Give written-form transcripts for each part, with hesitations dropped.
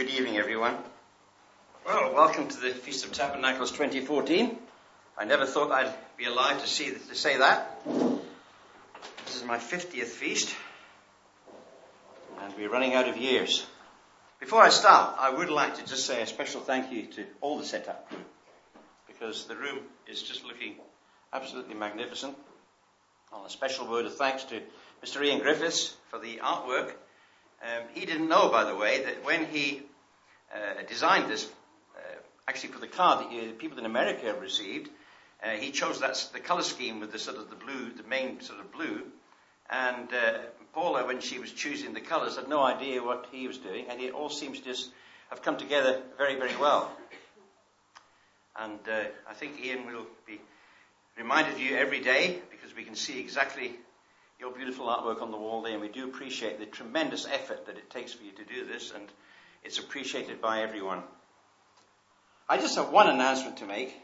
Good evening, everyone. Well, welcome to the Feast of Tabernacles 2014. I never thought I'd be alive to say that. This is my 50th feast, and we're running out of years. Before I start, I would like to just say a special thank you to all the setup crew, because the room is just looking absolutely magnificent. And a special word of thanks to Mr. Ian Griffiths for the artwork. He didn't know, by the way, that when he designed this, actually for the card that people in America have received, he chose the colour scheme with the blue, the main sort of blue. And Paula, when she was choosing the colours, had no idea what he was doing, and it all seems to just have come together very, very well. And I think Ian will be reminded of you every day, because we can see exactly your beautiful artwork on the wall there, and we do appreciate the tremendous effort that it takes for you to do this, and it's appreciated by everyone. I just have one announcement to make.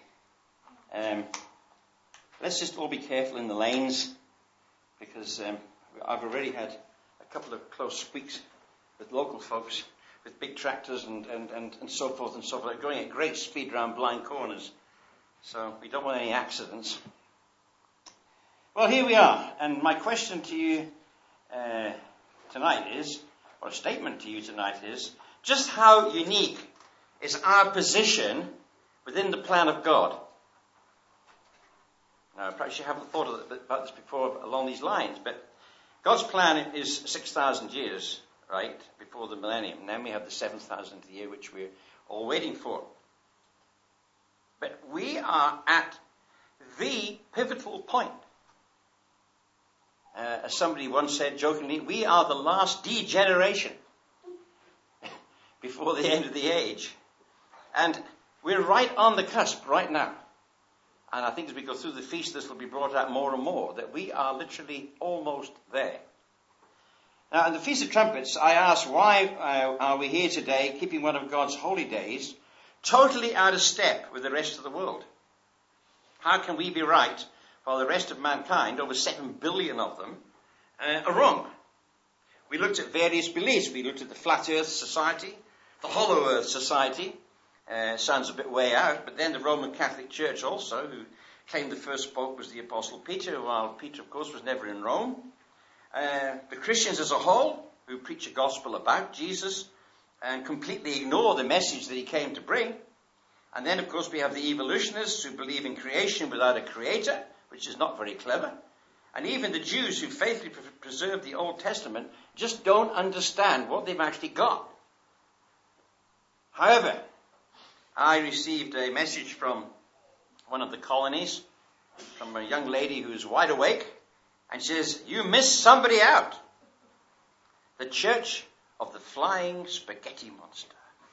Let's just all be careful in the lanes, because I've already had a couple of close squeaks with local folks, with big tractors and so forth and so forth, going at great speed around blind corners. So we don't want any accidents. Well, here we are, and my question to you tonight is, or a statement to you tonight is, just how unique is our position within the plan of God? Now, perhaps you haven't thought about this before along these lines, but God's plan is 6,000 years, right, before the millennium. And then we have the 7,000th year, which we're all waiting for. But we are at the pivotal point. As somebody once said jokingly, we are the last degeneration before the end of the age. And we're right on the cusp right now. And I think as we go through the feast, this will be brought out more and more, that we are literally almost there. Now, in the Feast of Trumpets, I asked, why are we here today, keeping one of God's holy days, totally out of step with the rest of the world? How can we be right while the rest of mankind, over 7 billion of them, are wrong? We looked at various beliefs. We looked at the Flat Earth Society, the Hollow Earth Society. Sounds a bit way out, but then the Roman Catholic Church also, who claimed the first pope was the Apostle Peter, while Peter, of course, was never in Rome. The Christians as a whole, who preach a gospel about Jesus and completely ignore the message that he came to bring. And then, of course, we have the evolutionists who believe in creation without a creator, which is not very clever. And even the Jews who faithfully preserve the Old Testament just don't understand what they've actually got. However, I received a message from one of the colonies, from a young lady who's wide awake, and she says, "You missed somebody out. The Church of the Flying Spaghetti Monster.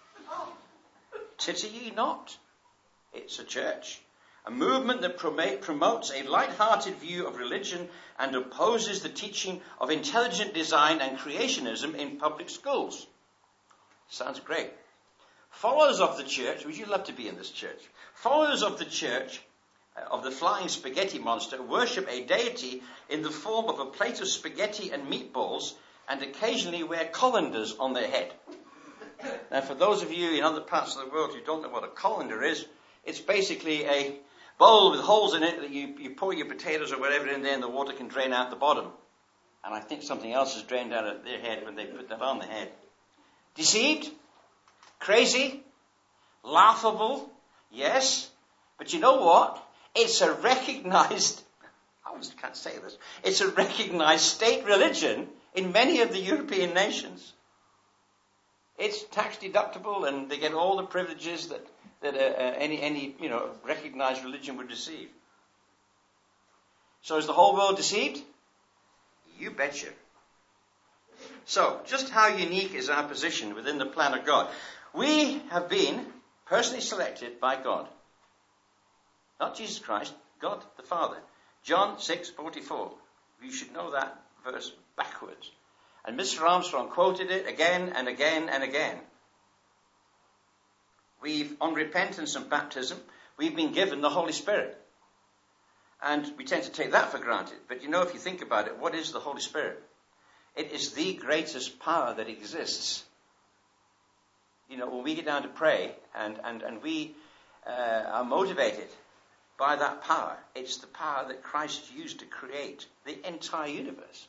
Titter ye not. It's a church. A movement that promotes a light-hearted view of religion and opposes the teaching of intelligent design and creationism in public schools." Sounds great. Followers of the church, would you love to be in this church? Followers of the church of the Flying Spaghetti Monster worship a deity in the form of a plate of spaghetti and meatballs, and occasionally wear colanders on their head. Now, for those of you in other parts of the world who don't know what a colander is, it's basically a bowl with holes in it that you pour your potatoes or whatever in there, and the water can drain out the bottom. And I think something else is drained out of their head when they put that on the head. Deceived? Crazy? Laughable? Yes. But you know what? It's a recognized, I almost can't say this, it's a recognized state religion in many of the European nations. It's tax deductible, and they get all the privileges that any recognized religion would receive. So is the whole world deceived? You betcha. So, just how unique is our position within the plan of God? We have been personally selected by God. Not Jesus Christ, God the Father. John 6:44. You should know that verse backwards. And Mr. Armstrong quoted it again and again and again. On repentance and baptism, we've been given the Holy Spirit. And we tend to take that for granted. But if you think about it, what is the Holy Spirit? It is the greatest power that exists. when we get down to pray and we are motivated by that power, it's the power that Christ used to create the entire universe.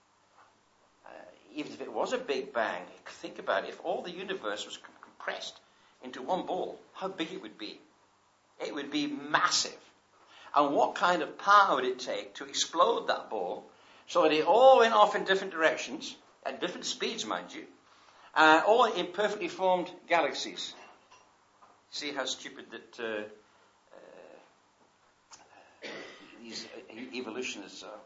Even if it was a big bang, think about it. If all the universe was compressed into one ball, how big it would be. It would be massive. And what kind of power would it take to explode that ball so that it all went off in different directions, at different speeds, mind you, all in perfectly formed galaxies? See how stupid that these evolutionists are.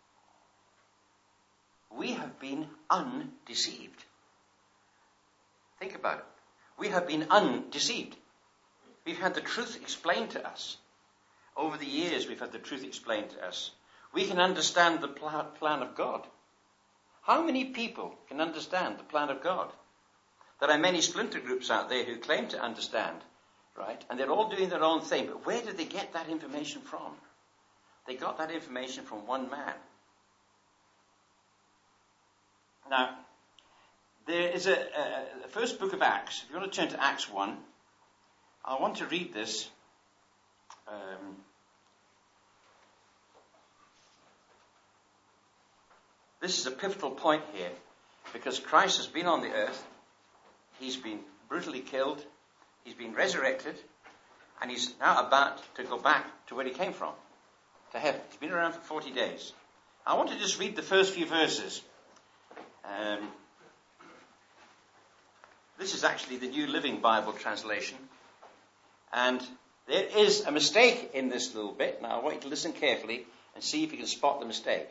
We have been undeceived. Think about it. We have been undeceived. We've had the truth explained to us. Over the years, we've had the truth explained to us. We can understand the plan of God. How many people can understand the plan of God? There are many splinter groups out there who claim to understand, right? And they're all doing their own thing. But where did they get that information from? They got that information from one man. Now, there is the first book of Acts. If you want to turn to Acts 1, I want to read this. This is a pivotal point here, because Christ has been on the earth. He's been brutally killed. He's been resurrected. And he's now about to go back to where he came from, to heaven. He's been around for 40 days. I want to just read the first few verses. This is actually the New Living Bible translation. And there is a mistake in this little bit. Now I want you to listen carefully and see if you can spot the mistake.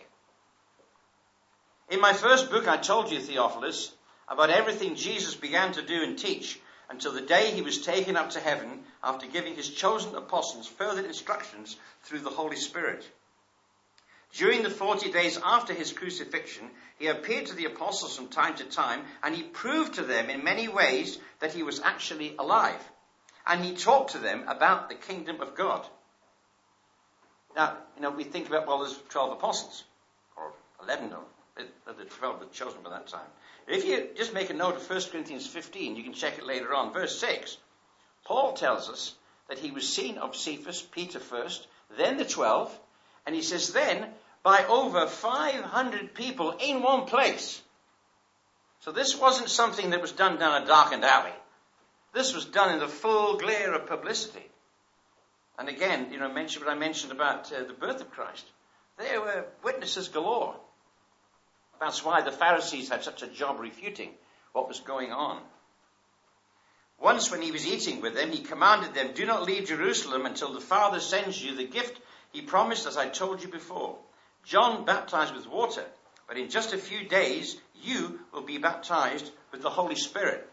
In my first book I told you, Theophilus, about everything Jesus began to do and teach until the day he was taken up to heaven after giving his chosen apostles further instructions through the Holy Spirit. During the 40 days after his crucifixion, he appeared to the apostles from time to time, and he proved to them in many ways that he was actually alive. And he talked to them about the kingdom of God. Now, we think about, there's 12 apostles, or 11, the 12 were chosen by that time. If you just make a note of 1 Corinthians 15, you can check it later on. Verse 6, Paul tells us that he was seen of Cephas, Peter first, then the 12, and he says then, by over 500 people in one place. So this wasn't something that was done down a darkened alley. This was done in the full glare of publicity. And again, mention what I mentioned about the birth of Christ. There were witnesses galore. That's why the Pharisees had such a job refuting what was going on. Once when he was eating with them, he commanded them, do not leave Jerusalem until the Father sends you the gift he promised, as I told you before. John baptized with water, but in just a few days you will be baptized with the Holy Spirit.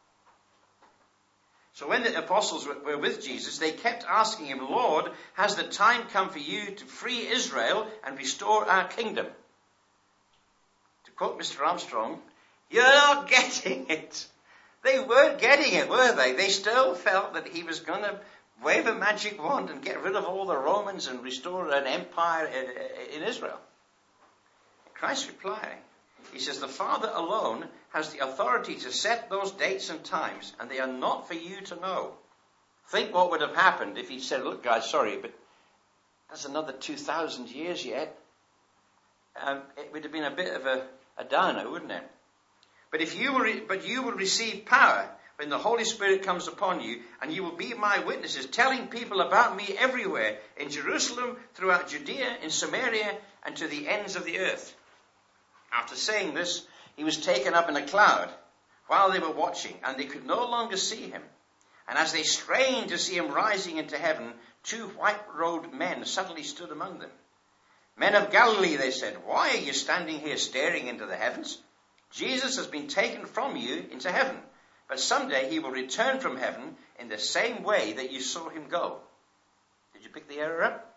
So when the apostles were with Jesus, they kept asking him, Lord, has the time come for you to free Israel and restore our kingdom? To quote Mr. Armstrong, you're not getting it. They weren't getting it, were they? They still felt that he was going to wave a magic wand and get rid of all the Romans and restore an empire in Israel. Christ replying, he says, the Father alone has the authority to set those dates and times, and they are not for you to know. Think what would have happened if he said, look guys, sorry, but there's another 2,000 years yet. It would have been a bit of a downer, wouldn't it? But you will receive power when the Holy Spirit comes upon you, and you will be my witnesses, telling people about me everywhere, in Jerusalem, throughout Judea, in Samaria, and to the ends of the earth. After saying this, he was taken up in a cloud while they were watching, and they could no longer see him. And as they strained to see him rising into heaven, 2 white-robed men suddenly stood among them. Men of Galilee, they said, why are you standing here staring into the heavens? Jesus has been taken from you into heaven. But someday he will return from heaven in the same way that you saw him go. Did you pick the error up?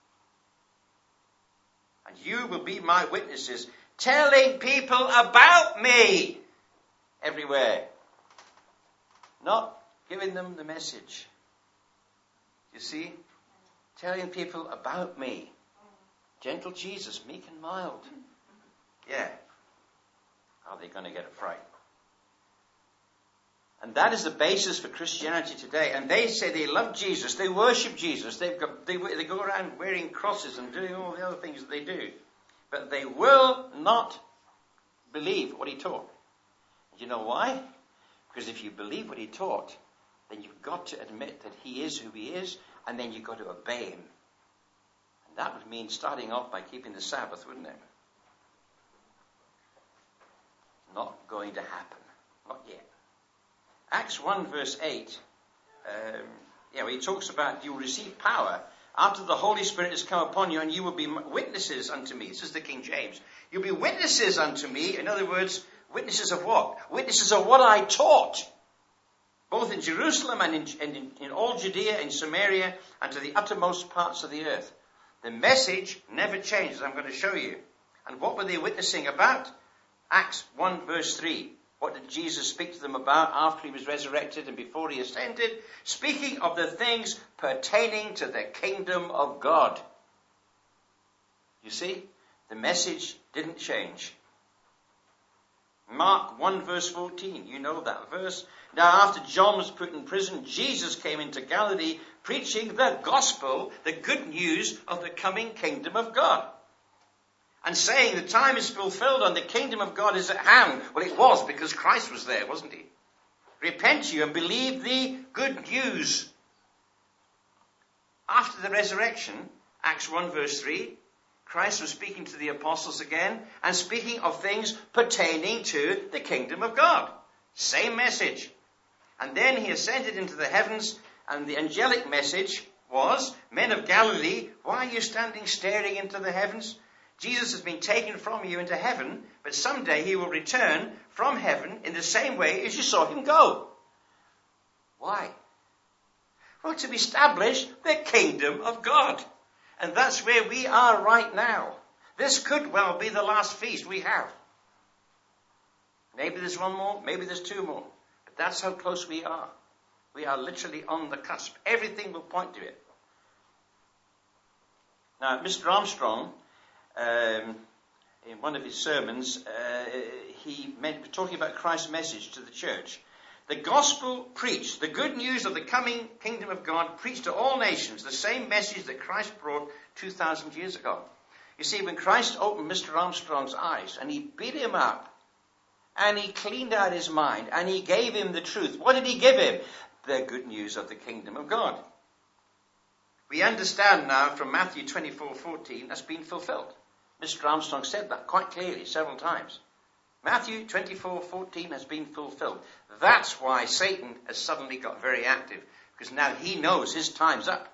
And you will be my witnesses, telling people about me everywhere. Not giving them the message. You see? Telling people about me. Gentle Jesus, meek and mild. Yeah. Are they going to get a fright? And that is the basis for Christianity today. And they say they love Jesus, they worship Jesus, they go around wearing crosses and doing all the other things that they do. But they will not believe what he taught. You know why? Because if you believe what he taught, then you've got to admit that he is who he is, and then you've got to obey him. And that would mean starting off by keeping the Sabbath, wouldn't it? Not going to happen. Not yet. Acts 1 verse 8, he talks about you will receive power after the Holy Spirit has come upon you, and you will be witnesses unto me. This is the King James. You'll be witnesses unto me. In other words, witnesses of what? Witnesses of what I taught. Both in Jerusalem and in all Judea and Samaria and to the uttermost parts of the earth. The message never changes, I'm going to show you. And what were they witnessing about? Acts 1 verse 3. What did Jesus speak to them about after he was resurrected and before he ascended? Speaking of the things pertaining to the kingdom of God. You see, the message didn't change. Mark 1 verse 14, you know that verse. Now after John was put in prison, Jesus came into Galilee preaching the gospel, the good news of the coming kingdom of God. And saying the time is fulfilled and the kingdom of God is at hand. Well, it was because Christ was there, wasn't he? Repent you and believe the good news. After the resurrection, Acts 1 verse 3, Christ was speaking to the apostles again and speaking of things pertaining to the kingdom of God. Same message. And then he ascended into the heavens, and the angelic message was, men of Galilee, why are you standing staring into the heavens? Jesus has been taken from you into heaven, but someday he will return from heaven in the same way as you saw him go. Why? Well, to establish the kingdom of God. And that's where we are right now. This could well be the last feast we have. Maybe there's one more, maybe there's two more. But that's how close we are. We are literally on the cusp. Everything will point to it. Now, Mr. Armstrong, in one of his sermons, he meant talking about Christ's message to the church. The gospel preached, the good news of the coming kingdom of God preached to all nations, the same message that Christ brought 2,000 years ago. You see, when Christ opened Mr. Armstrong's eyes and he beat him up and he cleaned out his mind and he gave him the truth, what did he give him? The good news of the kingdom of God. We understand now from Matthew 24:14 that's been fulfilled. Mr. Armstrong said that quite clearly several times. Matthew 24:14 has been fulfilled. That's why Satan has suddenly got very active, because now he knows his time's up.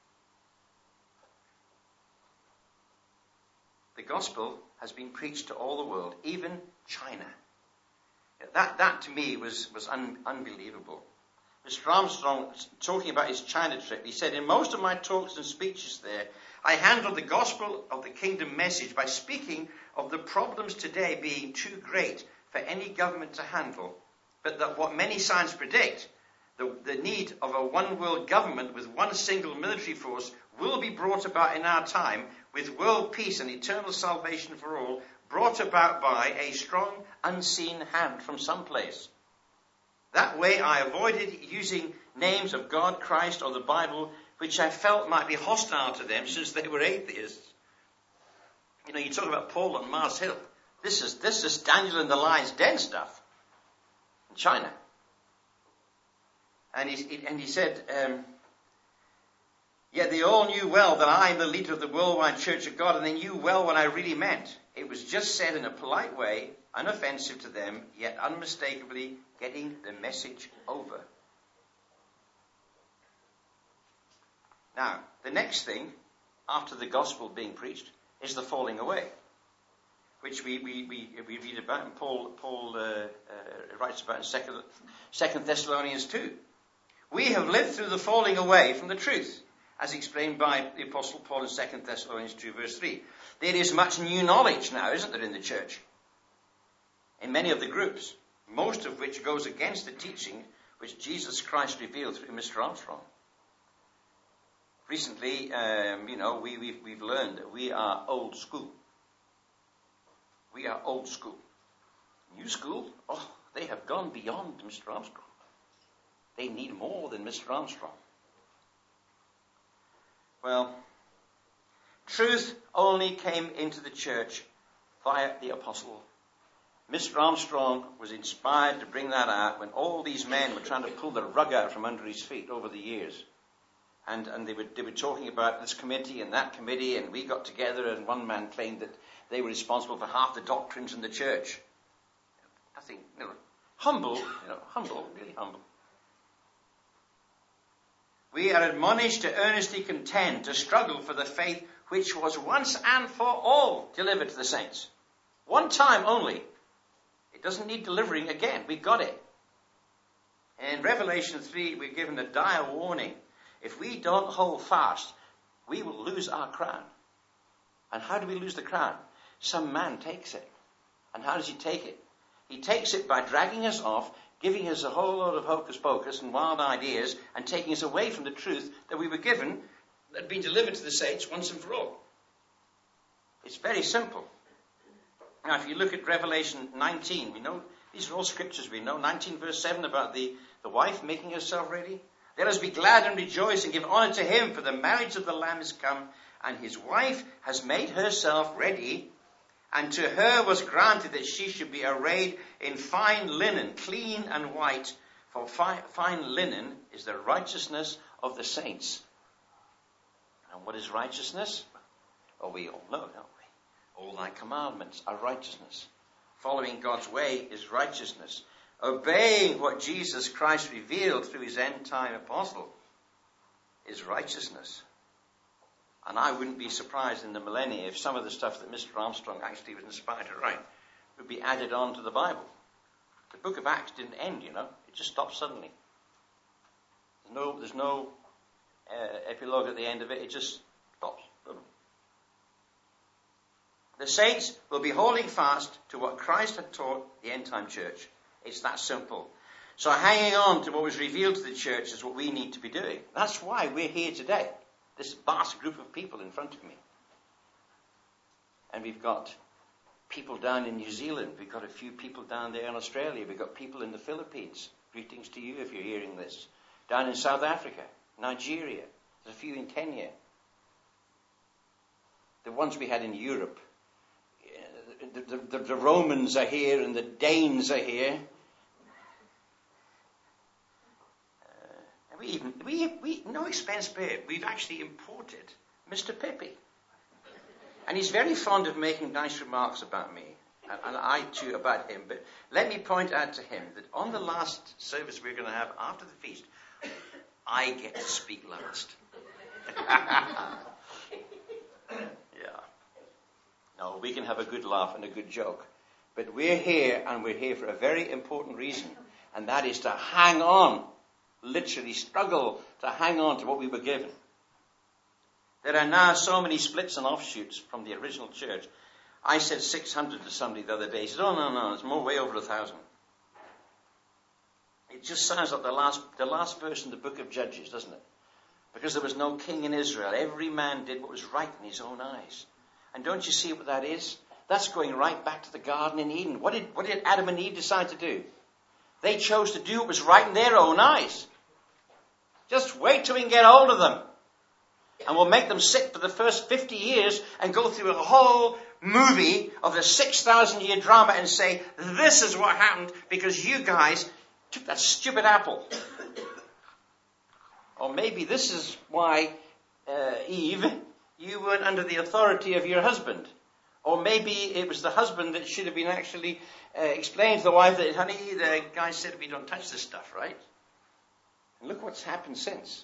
The gospel has been preached to all the world, even China. That to me was unbelievable. Mr. Armstrong, talking about his China trip, he said, in most of my talks and speeches there, I handled the gospel of the kingdom message by speaking of the problems today being too great for any government to handle, but that what many signs predict, the need of a one world government with one single military force will be brought about in our time with world peace and eternal salvation for all, brought about by a strong unseen hand from someplace. That way I avoided using names of God, Christ, or the Bible, which I felt might be hostile to them since they were atheists. You know, you talk about Paul on Mars Hill. This is Daniel in the lion's den stuff in China. And he said, yet they all knew well that I am the leader of the worldwide Church of God, and they knew well what I really meant. It was just said in a polite way, unoffensive to them, yet unmistakably getting the message over. Now, the next thing, after the gospel being preached, is the falling away, which we read about, and Paul writes about in 2 Thessalonians 2. We have lived through the falling away from the truth, as explained by the Apostle Paul in 2 Thessalonians 2 verse 3. There is much new knowledge now, isn't there, in the church? In many of the groups, most of which goes against the teaching which Jesus Christ revealed through Mr. Armstrong. Recently, we've learned that we are old school. We are old school. New school? Oh, they have gone beyond Mr. Armstrong. They need more than Mr. Armstrong. Well, truth only came into the church via the apostle. Mr. Armstrong was inspired to bring that out when all these men were trying to pull the rug out from under his feet over the years. And they were talking about this committee and that committee, and we got together, and one man claimed that they were responsible for half the doctrines in the church. I think, humble, really humble. We are admonished to earnestly contend, to struggle for the faith which was once and for all delivered to the saints. One time only. It doesn't need delivering again. We got it. In Revelation 3, we're given a dire warning. If we don't hold fast, we will lose our crown. And how do we lose the crown? Some man takes it. And how does he take it? He takes it by dragging us off, giving us a whole lot of hocus pocus and wild ideas, and taking us away from the truth that we were given, that had been delivered to the saints once and for all. It's very simple. Now, if you look at Revelation 19, we know, these are all scriptures we know. 19 verse 7 about the wife making herself ready. Let us be glad and rejoice and give honor to him, for the marriage of the Lamb is come, and his wife has made herself ready. And to her was granted that she should be arrayed in fine linen, clean and white. For fine linen is the righteousness of the saints. And what is righteousness? Well, we all know, don't we? All thy commandments are righteousness. Following God's way is righteousness. Obeying what Jesus Christ revealed through his end-time apostle is righteousness. And I wouldn't be surprised in the millennia if some of the stuff that Mr. Armstrong actually was inspired to write would be added on to the Bible. The book of Acts didn't end, It just stopped suddenly. There's no epilogue at the end of it. It just stops. The saints will be holding fast to what Christ had taught the end-time church. It's that simple. So hanging on to what was revealed to the church is what we need to be doing. That's why we're here today. This vast group of people in front of me. And we've got people down in New Zealand. We've got a few people down there in Australia. We've got people in the Philippines. Greetings to you if you're hearing this. Down in South Africa, Nigeria. There's a few in Kenya. The ones we had in Europe. The Romans are here and the Danes are here. We no expense spared. We've actually imported Mr. Pippi. And he's very fond of making nice remarks about me. And I too about him. But let me point out to him that on the last service we're going to have after the feast, I get to speak last. Yeah. No, we can have a good laugh and a good joke. But we're here, and we're here for a very important reason. And that is to hang on. Literally struggle to hang on to what we were given. There are now so many splits and offshoots from the original church. I said 600 to somebody the other day. He said, oh, no, it's more, way over 1,000. It just sounds like the last verse in the book of Judges, doesn't it? Because there was no king in Israel. Every man did what was right in his own eyes. And don't you see what that is? That's going right back to the Garden in Eden. What did Adam and Eve decide to do? They chose to do what was right in their own eyes. Just wait till we can get hold of them. And we'll make them sit for the first 50 years and go through a whole movie of a 6,000-year drama and say, this is what happened because you guys took that stupid apple. Or maybe this is why, Eve, you weren't under the authority of your husband. Or maybe it was the husband that should have been actually explained to the wife that, honey, the guy said we don't touch this stuff, right? And look what's happened since.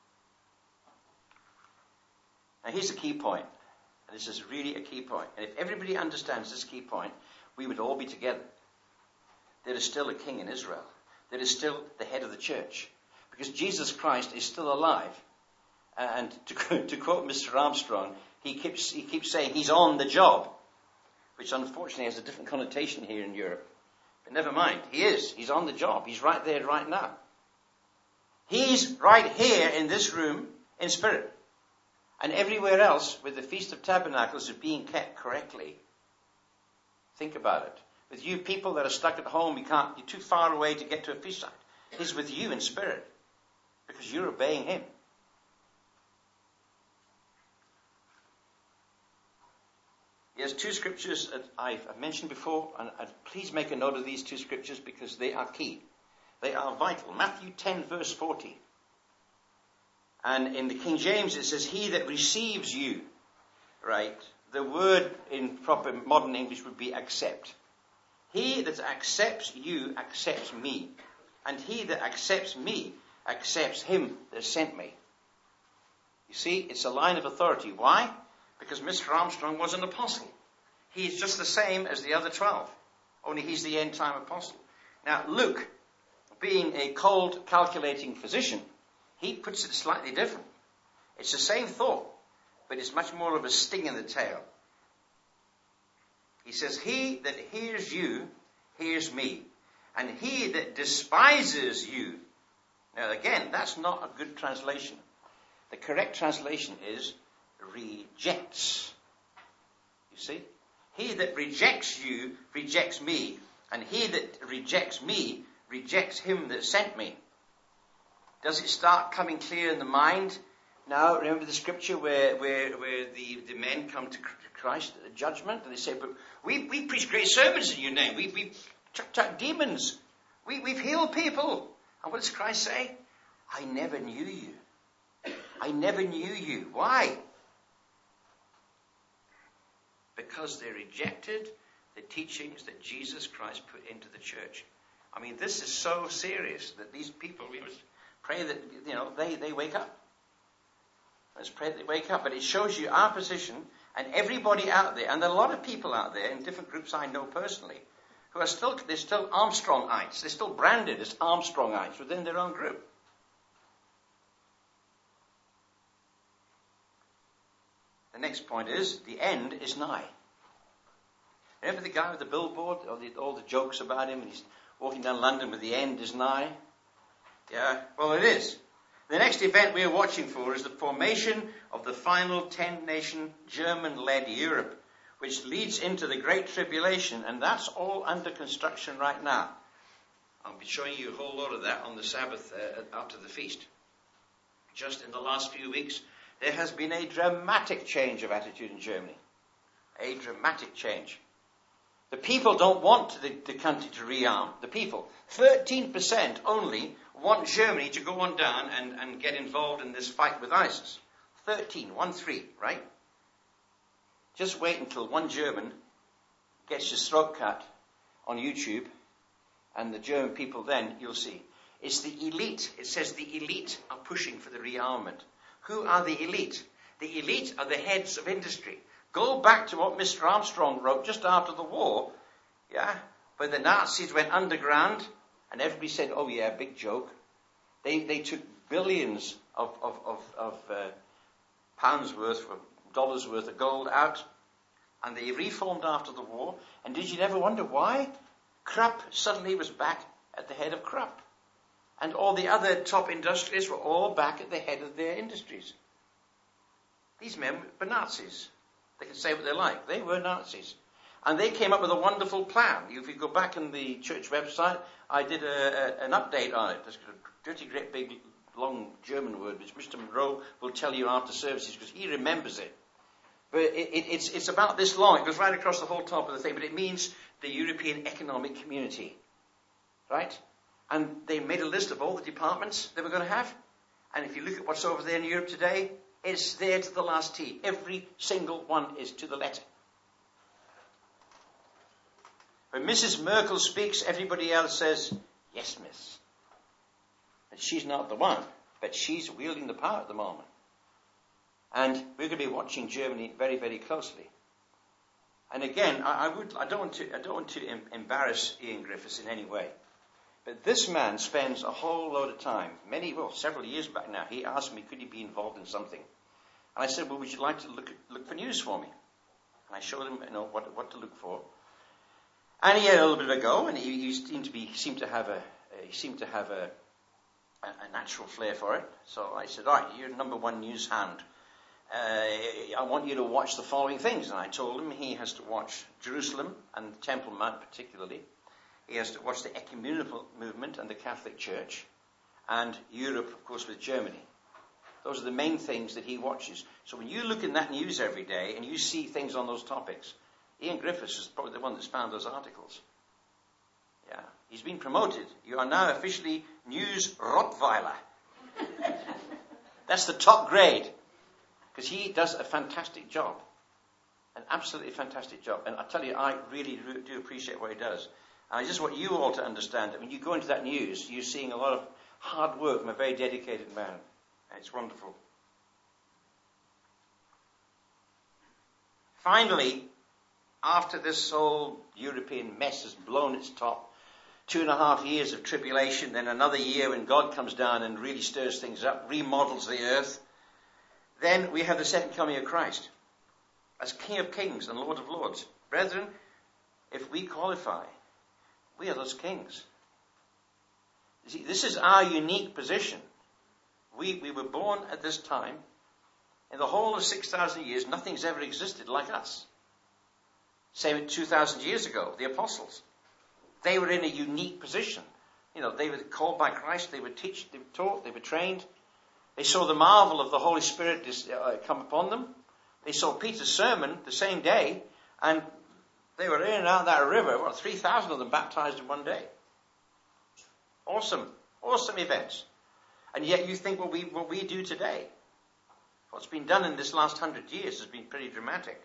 Now here's a key point. And this is really a key point. And if everybody understands this key point, we would all be together. There is still a king in Israel. There is still the head of the church. Because Jesus Christ is still alive. And to quote Mr. Armstrong, he keeps saying he's on the job. Which unfortunately has a different connotation here in Europe. But never mind. He is. He's on the job. He's right there right now. He's right here in this room in spirit. And everywhere else where the Feast of Tabernacles is being kept correctly. Think about it. With you people that are stuck at home, you're too far away to get to a feast site. He's with you in spirit because you're obeying him. There's two scriptures that I've mentioned before, and please make a note of these two scriptures because they are key. They are vital. Matthew 10 verse 40. And in the King James it says, he that receives you, right? The word in proper modern English would be accept. He that accepts you accepts me. And he that accepts me accepts him that sent me. You see, it's a line of authority. Why? Because Mr. Armstrong was an apostle. He's just the same as the other 12. Only he's the end-time apostle. Now, Luke, being a cold, calculating physician, he puts it slightly different. It's the same thought, but it's much more of a sting in the tail. He says, he that hears you, hears me. And he that despises you. Now again, that's not a good translation. The correct translation is rejects. You see? He that rejects you, rejects me. And he that rejects me, rejects him that sent me. Does it start coming clear in the mind? Now, remember the scripture where the men come to Christ at the judgment, and they say, but we preach great sermons in your name. We've chucked out demons. We've healed people. And what does Christ say? I never knew you. I never knew you. Why? Because they rejected the teachings that Jesus Christ put into the church. I mean, this is so serious that these people, we must pray that, they wake up. Let's pray that they wake up. But it shows you our position, and everybody out there, and there are a lot of people out there in different groups I know personally, who are they're still Armstrongites. They're still branded as Armstrongites within their own group. The next point is, the end is nigh. Remember the guy with the billboard, all the jokes about him, and he's walking down London with the end is nigh? Yeah, well it is. The next event we are watching for is the formation of the final 10-nation German-led Europe, which leads into the Great Tribulation, and that's all under construction right now. I'll be showing you a whole lot of that on the Sabbath after the feast. Just in the last few weeks, there has been a dramatic change of attitude in Germany. A dramatic change. The people don't want the country to rearm. The people. 13% only want Germany to go on down and get involved in this fight with ISIS. 13, 1-3, right? Just wait until one German gets his throat cut on YouTube, and the German people then, you'll see. It's the elite. It says the elite are pushing for the rearmament. Who are the elite? The elite are the heads of industry. Go back to what Mr. Armstrong wrote just after the war, when the Nazis went underground, and everybody said, oh yeah, big joke. They took billions of pounds worth, or dollars worth of gold out, and they reformed after the war. And did you ever wonder why? Krupp suddenly was back at the head of Krupp. And all the other top industrialists were all back at the head of their industries. These men were Nazis. They can say what they like. They were Nazis. And they came up with a wonderful plan. If you go back in the church website, I did an update on it. There's a dirty, great, big, long German word, which Mr. Monroe will tell you after services, because he remembers it. But it's about this long. It goes right across the whole top of the thing, but it means the European Economic Community. Right? And they made a list of all the departments they were going to have. And if you look at what's over there in Europe today, it's there to the last T. Every single one is to the letter. When Mrs. Merkel speaks, everybody else says, yes, miss. And she's not the one, but she's wielding the power at the moment. And we're going to be watching Germany very, very closely. And again, I don't want to embarrass Ian Griffiths in any way. But this man spends a whole load of time, several years back now, he asked me, could he be involved in something? And I said, well, would you like to look for news for me? And I showed him, what to look for. And he had a little bit of a go, and he seemed to have a natural flair for it. So I said, all right, you're number one news hand. I want you to watch the following things. And I told him he has to watch Jerusalem and the Temple Mount particularly. He has to watch the ecumenical movement and the Catholic Church, and Europe, of course, with Germany. Those are the main things that he watches. So when you look in that news every day and you see things on those topics, Ian Griffiths is probably the one that's found those articles. Yeah, he's been promoted. You are now officially News Rottweiler. That's the top grade, because he does a fantastic job, an absolutely fantastic job. And I tell you, I really do appreciate what he does. And I just want you all to understand that when you go into that news, you're seeing a lot of hard work from a very dedicated man. And it's wonderful. Finally, after this whole European mess has blown its top, 2.5 years of tribulation, then another year when God comes down and really stirs things up, remodels the earth, then we have the second coming of Christ as King of Kings and Lord of Lords. Brethren, if we qualify, we are those kings. You see, this is our unique position. We were born at this time. In the whole of 6,000 years, nothing's ever existed like us. Same 2,000 years ago, the apostles. They were in a unique position. You know, they were called by Christ, they were taught, they were trained. They saw the marvel of the Holy Spirit come upon them. They saw Peter's sermon the same day, and they were in and out of that river. 3,000 of them baptized in one day. Awesome events. And yet you think what we do today, what's been done in this last 100 years has been pretty dramatic.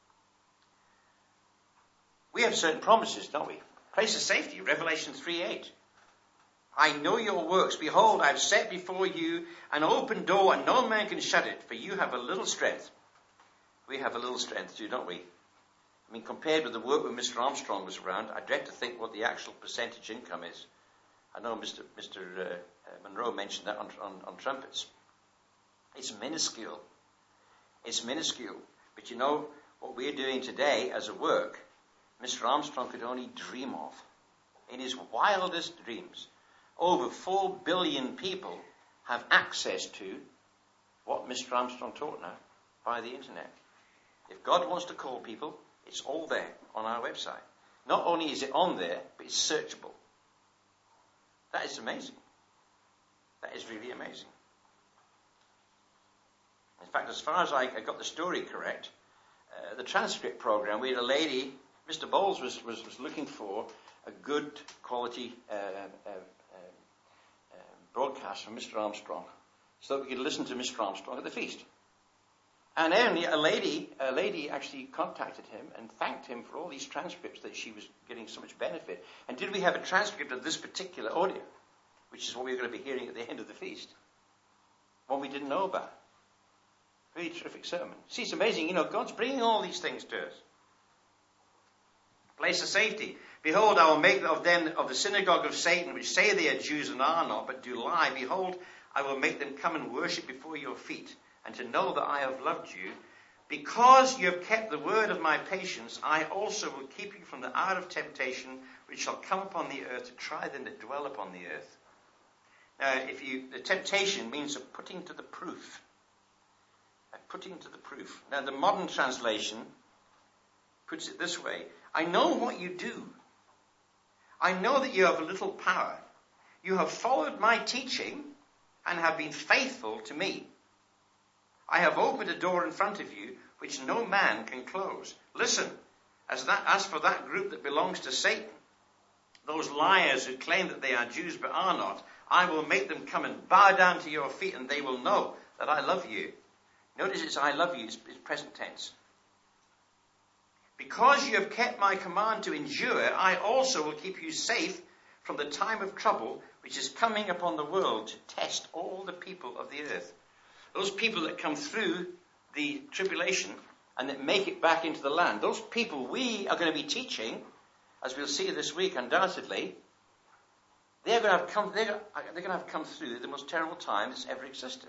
We have certain promises, don't we? Place of safety, Revelation 3:8. I know your works. Behold, I have set before you an open door, and no man can shut it, for you have a little strength. We have a little strength too, don't we? I mean, compared with the work when Mr. Armstrong was around, I dread to think what the actual percentage income is. I know Mr. Monroe mentioned that on trumpets. It's minuscule. It's minuscule. But you know, what we're doing today as a work, Mr. Armstrong could only dream of. In his wildest dreams, over 4 billion people have access to what Mr. Armstrong taught now by the internet. If God wants to call people, it's all there on our website. Not only is it on there, but it's searchable. That is amazing. That is really amazing. In fact, as far as I got the story correct, the transcript program, we had a lady, Mr. Bowles was looking for a good quality broadcast from Mr. Armstrong so that we could listen to Mr. Armstrong at the feast. And then a lady actually contacted him and thanked him for all these transcripts that she was getting so much benefit. And did we have a transcript of this particular audio, which is what we're going to be hearing at the end of the feast? One we didn't know about. Very terrific sermon. See, it's amazing. You know, God's bringing all these things to us. Place of safety. Behold, I will make of the synagogue of Satan, which say they are Jews and are not, but do lie. Behold, I will make them come and worship before your feet, and to know that I have loved you. Because you have kept the word of my patience, I also will keep you from the hour of temptation, which shall come upon the earth to try them that dwell upon the earth. Now, the temptation means a putting to the proof. A putting to the proof. Now, the modern translation puts it this way. I know what you do. I know that you have little power. You have followed my teaching and have been faithful to me. I have opened a door in front of you which no man can close. Listen, as for that group that belongs to Satan, those liars who claim that they are Jews but are not, I will make them come and bow down to your feet, and they will know that I love you. Notice it's I love you, it's present tense. Because you have kept my command to endure, I also will keep you safe from the time of trouble which is coming upon the world to test all the people of the earth. Those people that come through the tribulation and that make it back into the land, those people we are going to be teaching, as we'll see this week undoubtedly, they're going to have come through the most terrible time that's ever existed.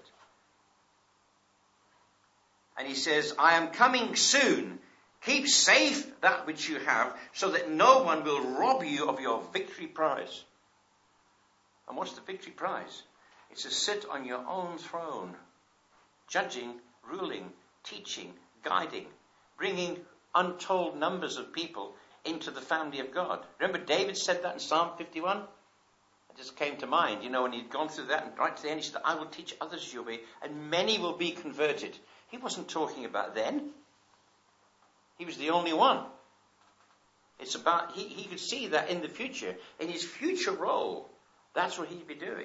And he says, I am coming soon. Keep safe that which you have, so that no one will rob you of your victory prize. And what's the victory prize? It's to sit on your own throne, judging, ruling, teaching, guiding, bringing untold numbers of people into the family of God. Remember David said that in Psalm 51? It just came to mind, when he'd gone through that and right to the end he said, I will teach others your way and many will be converted. He wasn't talking about then. He was the only one. It's about, he could see that in the future, in his future role, that's what he'd be doing.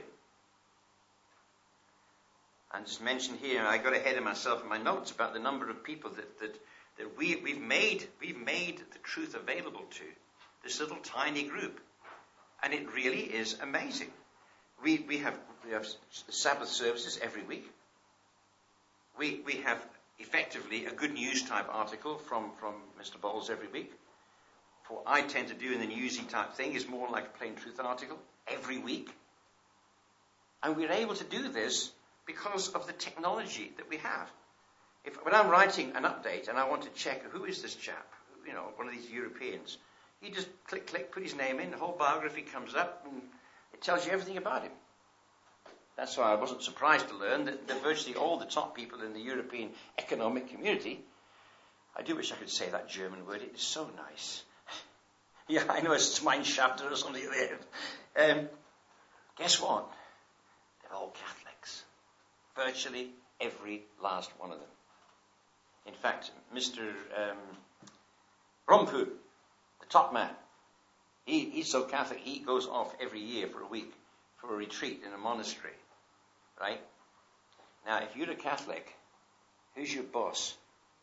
And just mentioned here, I got ahead of myself in my notes about the number of people that we've made the truth available to. This little tiny group. And it really is amazing. We have Sabbath services every week. We have effectively a good news type article from Mr. Bowles every week. What I tend to do in the newsy type thing is more like a plain truth article every week. And we're able to do this because of the technology that we have. When I'm writing an update and I want to check who is this chap, one of these Europeans, you just click, put his name in, the whole biography comes up, and it tells you everything about him. That's why I wasn't surprised to learn that virtually all the top people in the European economic community, I do wish I could say that German word, it is so nice. Yeah, I know it's Gemeinschafter or something there. Guess what? They're all Catholics. Virtually every last one of them. In fact, Mr. Rompu, the top man, he's so Catholic, he goes off every year for a week for a retreat in a monastery. Right? Now, if you're a Catholic, who's your boss?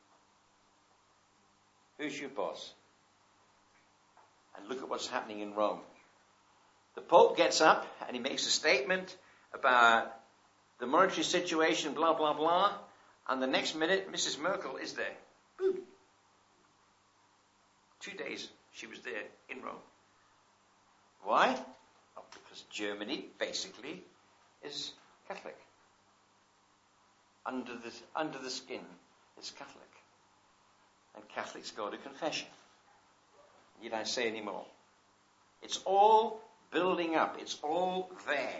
Who's your boss? And look at what's happening in Rome. The Pope gets up and he makes a statement about the monetary situation, blah, blah, blah. And the next minute, Mrs. Merkel is there. Boom. 2 days she was there in Rome. Why? Well, because Germany basically is Catholic. Under the skin is Catholic. And Catholics go to confession. Need I say any more? It's all building up. It's all there.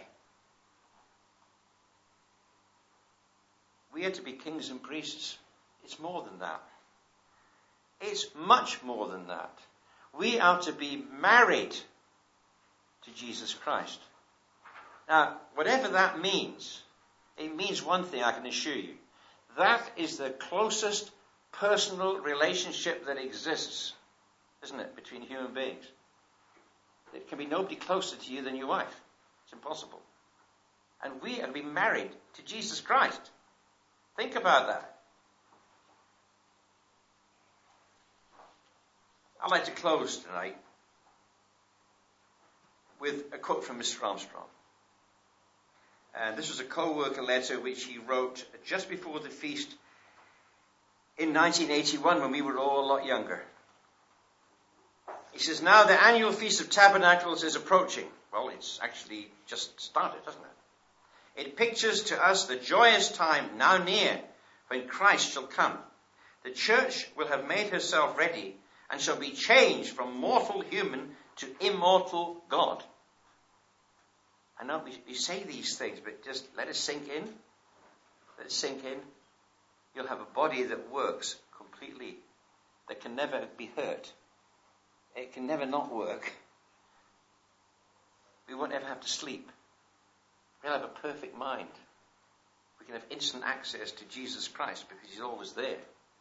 We are to be kings and priests. It's more than that. It's much more than that. We are to be married to Jesus Christ. Now, whatever that means, it means one thing I can assure you. That is the closest personal relationship that exists, isn't it, between human beings? There can be nobody closer to you than your wife. It's impossible. And we are to be married to Jesus Christ. Think about that. I'd like to close tonight with a quote from Mr. Armstrong. And this was a co-worker letter which he wrote just before the feast in 1981 when we were all a lot younger. He says, now the annual Feast of Tabernacles is approaching. Well, it's actually just started, doesn't it? It pictures to us the joyous time now near when Christ shall come. The church will have made herself ready and shall be changed from mortal human to immortal God. I know we say these things, but just let it sink in. Let it sink in. You'll have a body that works completely, that can never be hurt. It can never not work. We won't ever have to sleep. We'll have a perfect mind. We can have instant access to Jesus Christ because he's always there.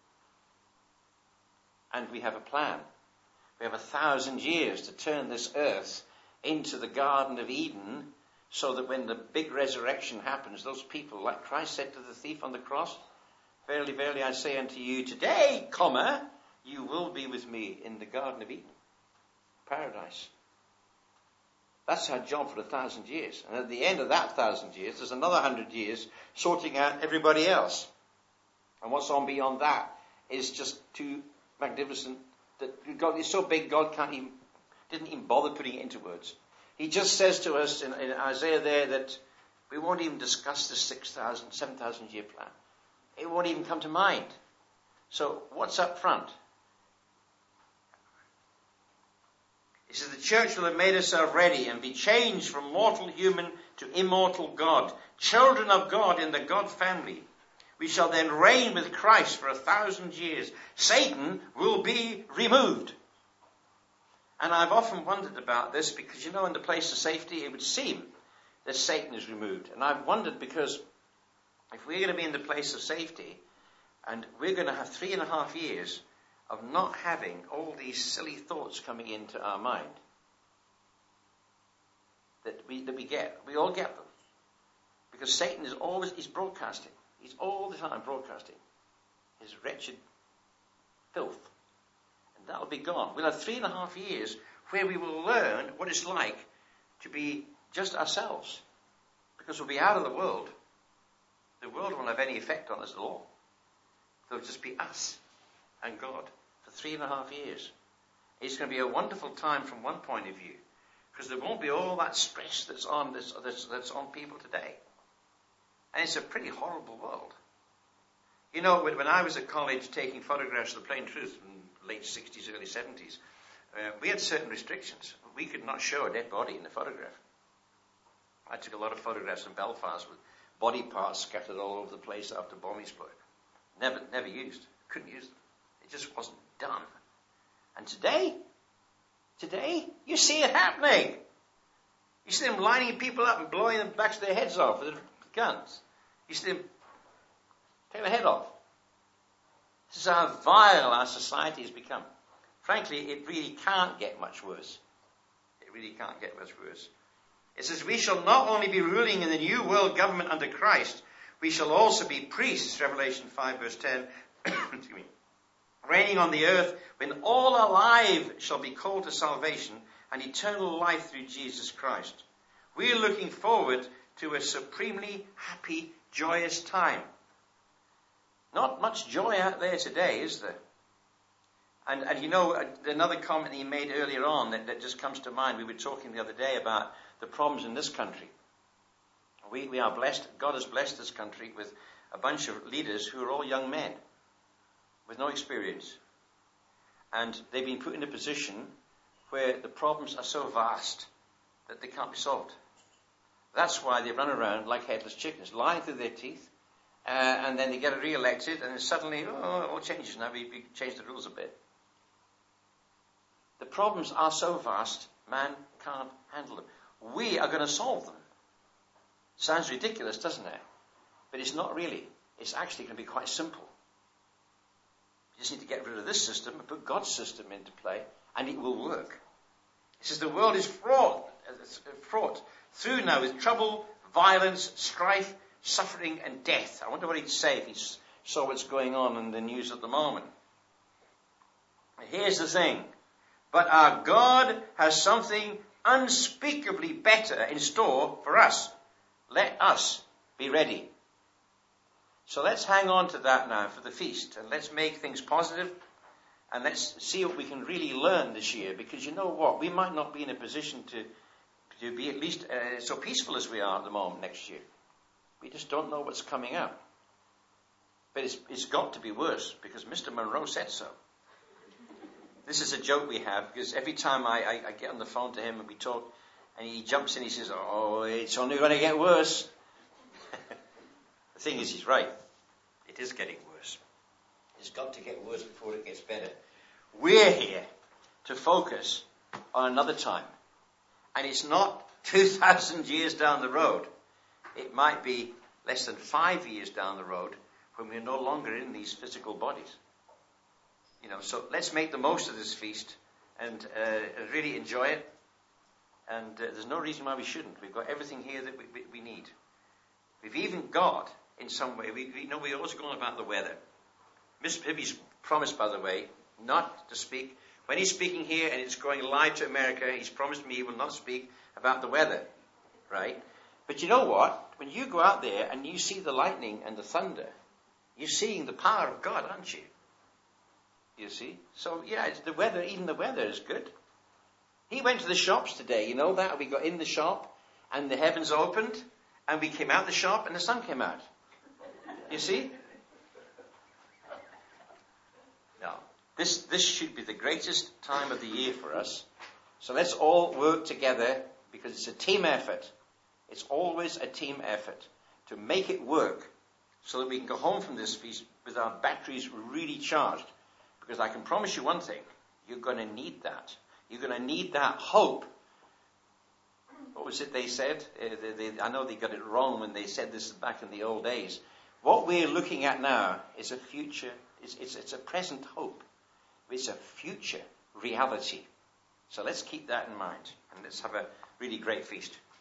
And we have a plan. We have 1,000 years to turn this earth into the Garden of Eden so that when the big resurrection happens, those people, like Christ said to the thief on the cross, verily, verily, I say unto you, today, you will be with me in the Garden of Eden. Paradise. That's our job for 1,000 years. And at the end of that 1,000 years, there's another 100 years sorting out everybody else. And what's on beyond that is just too magnificent that God is so big, God didn't even bother putting it into words. He just says to us in Isaiah there that we won't even discuss the 6,000, 7,000 year plan. It won't even come to mind. So what's up front? He says the church will have made herself ready and be changed from mortal human to immortal God. Children of God in the God family. We shall then reign with Christ for 1,000 years. Satan will be removed. And I've often wondered about this because, in the place of safety, it would seem that Satan is removed. And I've wondered because if we're going to be in the place of safety and we're going to have 3.5 years of not having all these silly thoughts coming into our mind that we all get them. Because Satan he's broadcasting. He's all the time broadcasting his wretched filth. And that'll be gone. We'll have 3.5 years where we will learn what it's like to be just ourselves. Because we'll be out of the world. The world won't have any effect on us at all. There'll just be us and God for 3.5 years. It's going to be a wonderful time from one point of view. Because there won't be all that stress that's on people today. And it's a pretty horrible world. When I was at college taking photographs of the plain truth in the late 60s, early 70s, we had certain restrictions. We could not show a dead body in the photograph. I took a lot of photographs in Belfast with body parts scattered all over the place after bombing exploded. Never used. Couldn't use them. It just wasn't done. And today, you see it happening. You see them lining people up and blowing the backs of their heads off with guns. You see them take their head off. This is how vile our society has become. Frankly, it really can't get much worse. It really can't get much worse. It says, we shall not only be ruling in the new world government under Christ, we shall also be priests, Revelation 5 verse 10, excuse me, reigning on the earth when all alive shall be called to salvation and eternal life through Jesus Christ. We are looking forward to a supremely happy, joyous time. Not much joy out there today, is there? And another comment he made earlier on that just comes to mind. We were talking the other day about the problems in this country. We are blessed. God has blessed this country with a bunch of leaders who are all young men with no experience. And they've been put in a position where the problems are so vast that they can't be solved. That's why they run around like headless chickens, lying through their teeth, and then they get re-elected, and then suddenly, it all changes now. We changed the rules a bit. The problems are so vast, man can't handle them. We are going to solve them. Sounds ridiculous, doesn't it? But it's not really. It's actually going to be quite simple. You just need to get rid of this system and put God's system into play, and it will work. It says the world is fraught through now with trouble, violence, strife, suffering, and death. I wonder what he'd say if he saw what's going on in the news at the moment. Here's the thing. But our God has something unspeakably better in store for us. Let us be ready. So let's hang on to that now for the feast. And let's make things positive. And let's see what we can really learn this year. Because you know what? We might not be in a position to be at least so peaceful as we are at the moment next year. We just don't know what's coming up. But it's got to be worse. Because Mr. Monroe said so. This is a joke we have. Because every time I get on the phone to him and we talk. And he jumps in, he says, oh, it's only going to get worse. The thing is, he's right. It is getting worse. It's got to get worse before it gets better. We're here to focus on another time. And it's not 2,000 years down the road. It might be less than 5 years down the road when we're no longer in these physical bodies. So let's make the most of this feast and really enjoy it. And there's no reason why we shouldn't. We've got everything here that we need. We've even got, in some way, we always go on about the weather. Mr. Pibby's promised, by the way, not to speak. When he's speaking here and it's going live to America, he's promised me he will not speak about the weather. Right? But you know what? When you go out there and you see the lightning and the thunder, you're seeing the power of God, aren't you? You see? So, yeah, even the weather is good. He went to the shops today, you know that? We got in the shop and the heavens opened and we came out the shop and the sun came out. You see? Now, this should be the greatest time of the year for us. So let's all work together because it's a team effort. It's always a team effort to make it work so that we can go home from this feast with our batteries really charged. Because I can promise you one thing, you're going to need that. You're going to need that hope. What was it they said? I know they got it wrong when they said this back in the old days. What we're looking at now is a future, it's a present hope. It's a future reality. So let's keep that in mind, and let's have a really great feast.